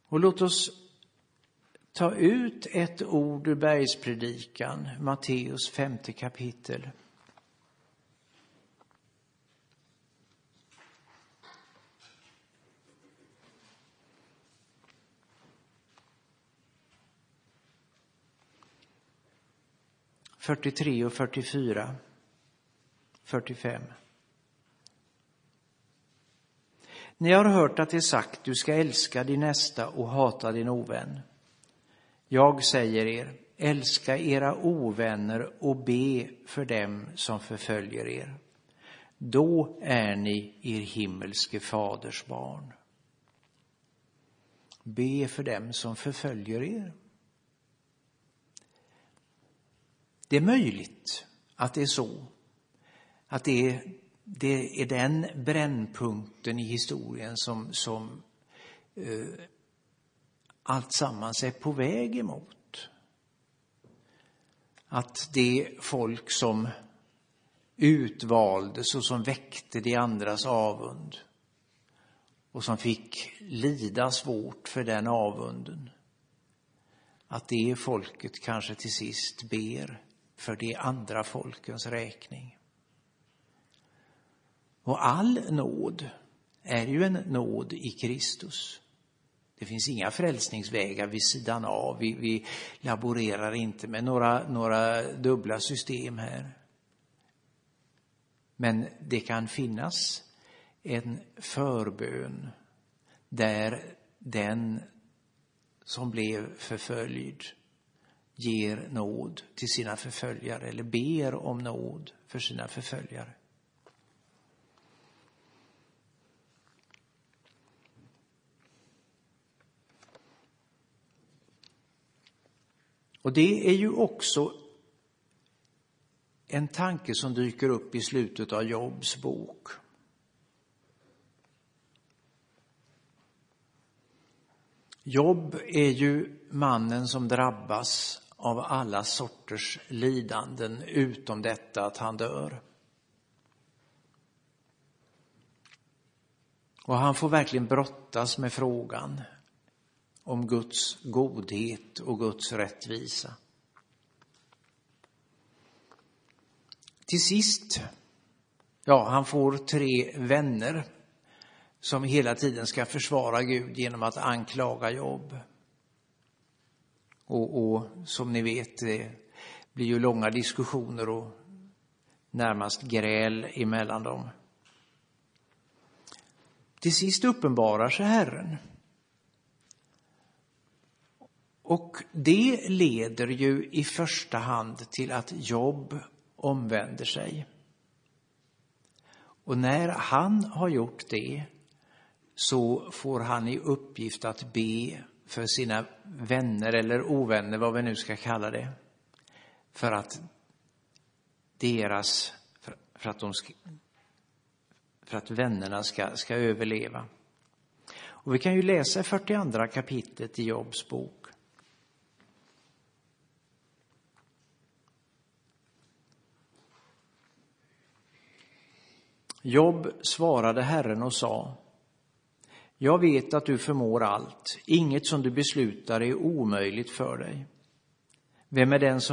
Och låt oss ta ut ett ord ur bergspredikan, Matteus 5:e kapitel. - 43 och 44, 45. Ni har hört att det är sagt, du ska älska din nästa och hata din ovän. Jag säger er, älska era ovänner och be för dem som förföljer er. Då är ni er himmelske faders barn. Be för dem som förföljer er. Det är möjligt att det är så. Att det är den brännpunkten i historien som allt sammans är på väg emot. Att det folk som utvaldes och som väckte de andras avund och som fick lida svårt för den avunden, att det folket kanske till sist ber för de andra folkens räkning. Och all nåd är ju en nåd i Kristus. Det finns inga frälsningsvägar vid sidan av. Vi laborerar inte med några dubbla system här. Men det kan finnas en förbön där den som blev förföljd ger nåd till sina förföljare eller ber om nåd för sina förföljare. Och det är ju också en tanke som dyker upp i slutet av Jobs bok. Job är ju mannen som drabbas av alla sorters lidanden utom detta att han dör. Och han får verkligen brottas med frågan om Guds godhet och Guds rättvisa. Till sist, han får 3 vänner som hela tiden ska försvara Gud genom att anklaga Job. Och som ni vet, det blir ju långa diskussioner och närmast gräl emellan dem. Till sist uppenbarar sig Herren. Och det leder ju i första hand till att Job omvänder sig. Och när han har gjort det så får han i uppgift att be för sina vänner eller ovänner, vad vi nu ska kalla det, för att vännerna ska överleva. Och vi kan ju läsa 42 kapitlet i Jobs bok. Job svarade Herren och sa: jag vet att du förmår allt. Inget som du beslutar är omöjligt för dig. Vem är den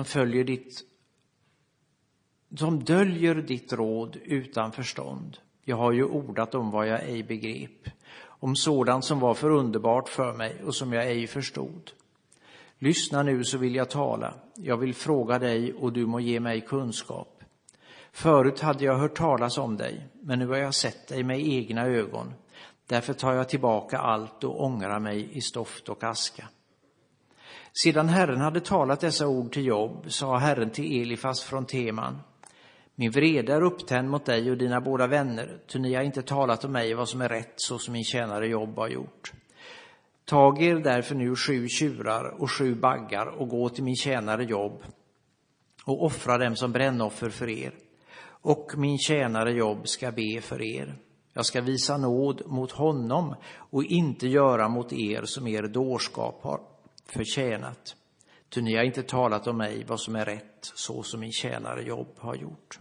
som döljer ditt råd utan förstånd? Jag har ju ordat om vad jag ej begrep, om sådant som var för underbart för mig och som jag ej förstod. Lyssna nu så vill jag tala. Jag vill fråga dig och du må ge mig kunskap. Förut hade jag hört talas om dig, men nu har jag sett dig med egna ögon. Därför tar jag tillbaka allt och ångrar mig i stoft och aska. Sedan Herren hade talat dessa ord till Job, sa Herren till Elifas från Teman: min vrede är upptänd mot dig och dina båda vänner, ty ni har inte talat om mig vad som är rätt, så som min tjänare Job har gjort. Tag er därför nu 7 tjurar och 7 baggar och gå till min tjänare Job och offra dem som brännoffer för er. Och min tjänare Job ska be för er. Jag ska visa nåd mot honom och inte göra mot er som er dårskap har förtjänat. Ty ni har inte talat om mig vad som är rätt, så som min tjänare Job har gjort.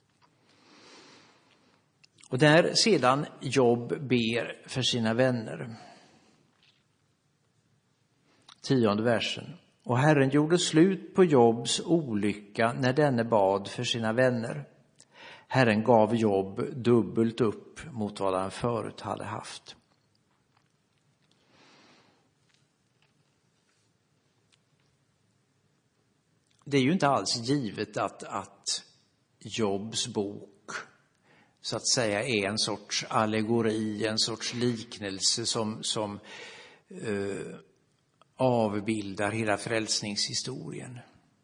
Och där sedan Job ber för sina vänner, 10:e versen. Och Herren gjorde slut på Jobs olycka när denne bad för sina vänner. Herren gav Job dubbelt upp mot vad han förut hade haft. Det är ju inte alls givet att Jobs bok så att säga är en sorts allegori, en sorts liknelse som avbildar hela frälsningshistorien.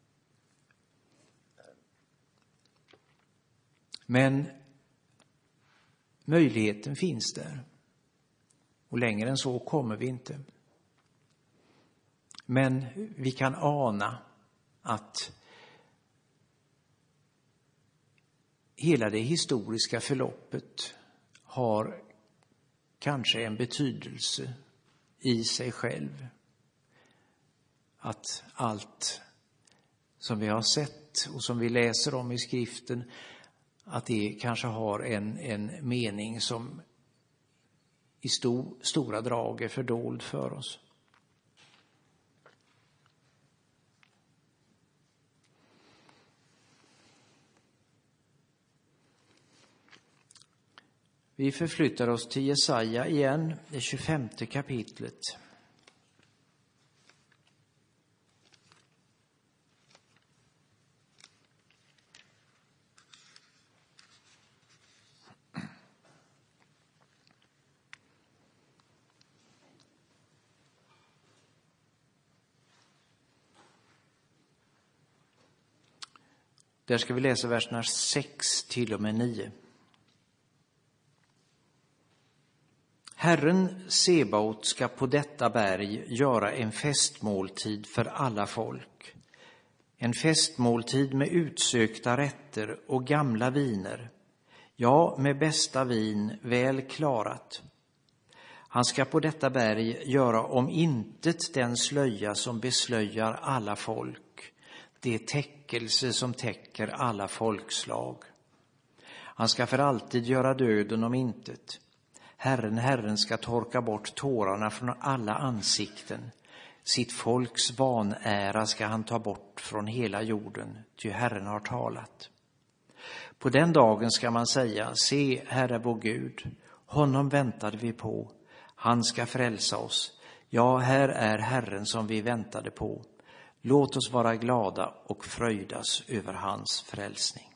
Men möjligheten finns där. Och längre än så kommer vi inte. Men vi kan ana att hela det historiska förloppet har kanske en betydelse i sig själv. Att allt som vi har sett och som vi läser om i skriften, att det kanske har en mening som i stora drag är fördold för oss. Vi förflyttar oss till Jesaja igen, det 25:e kapitlet. Där ska vi läsa verserna 6 till och med 9. Herren Sebaot ska på detta berg göra en festmåltid för alla folk. En festmåltid med utsökta rätter och gamla viner. Ja, med bästa vin, väl klarat. Han ska på detta berg göra om intet den slöja som beslöjar alla folk. Det täckelse som täcker alla folkslag. Han ska för alltid göra döden om intet. Herren ska torka bort tårarna från alla ansikten. Sitt folks vanära ska han ta bort från hela jorden, ty Herren har talat. På den dagen ska man säga, se, Herre vår Gud, honom väntade vi på. Han ska frälsa oss. Ja, här är Herren som vi väntade på. Låt oss vara glada och fröjdas över hans frälsning.